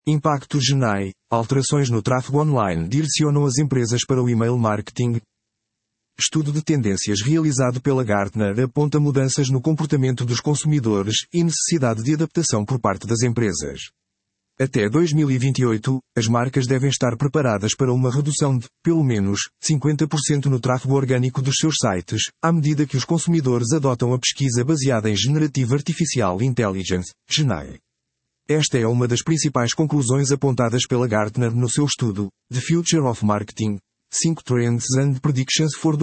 Impacto GenAI. Alterações no tráfego online direcionam as empresas para o email marketing. Estudo de tendências realizado pela Gartner aponta mudanças no comportamento dos consumidores e necessidade de adaptação por parte das empresas. Até 2028, as marcas devem estar preparadas para uma redução de, pelo menos, 50% no tráfego orgânico dos seus sites, à medida que os consumidores adotam a pesquisa baseada em Generative Artificial Intelligence, GenAI. Esta é uma das principais conclusões apontadas pela Gartner no seu estudo, The Future of Marketing, 5 Trends and Predictions for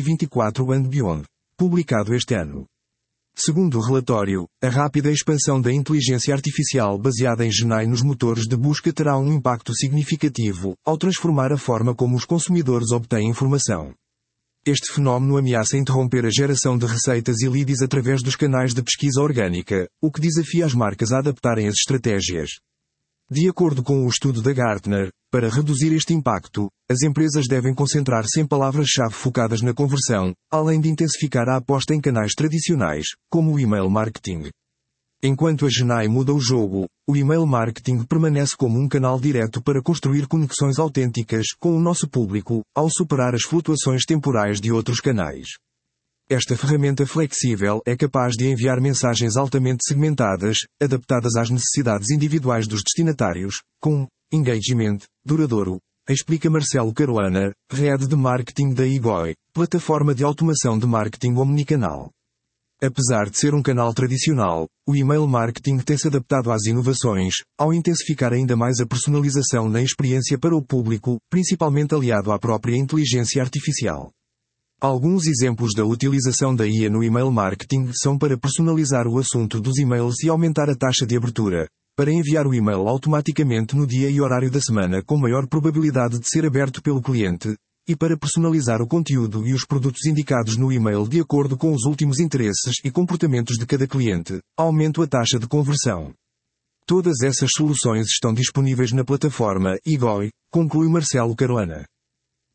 2024 and Beyond, publicado este ano. Segundo o relatório, a rápida expansão da inteligência artificial baseada em GenAI nos motores de busca terá um impacto significativo, ao transformar a forma como os consumidores obtêm informação. Este fenómeno ameaça interromper a geração de receitas e leads através dos canais de pesquisa orgânica, o que desafia as marcas a adaptarem as estratégias. De acordo com o estudo da Gartner, para reduzir este impacto, as empresas devem concentrar-se em palavras-chave focadas na conversão, além de intensificar a aposta em canais tradicionais, como o email marketing. Enquanto a GenAI muda o jogo, o email marketing permanece como um canal direto para construir conexões autênticas com o nosso público, ao superar as flutuações temporais de outros canais. Esta ferramenta flexível é capaz de enviar mensagens altamente segmentadas, adaptadas às necessidades individuais dos destinatários, com engagement duradouro, explica Marcelo Caruana, Head de Marketing da eGOI, plataforma de automação de marketing omnicanal. Apesar de ser um canal tradicional, o email marketing tem-se adaptado às inovações, ao intensificar ainda mais a personalização na experiência para o público, principalmente aliado à própria inteligência artificial. Alguns exemplos da utilização da IA no email marketing são para personalizar o assunto dos e-mails e aumentar a taxa de abertura, para enviar o e-mail automaticamente no dia e horário da semana com maior probabilidade de ser aberto pelo cliente, e para personalizar o conteúdo e os produtos indicados no e-mail de acordo com os últimos interesses e comportamentos de cada cliente, aumenta a taxa de conversão. Todas essas soluções estão disponíveis na plataforma eGOI, conclui Marcelo Caruana.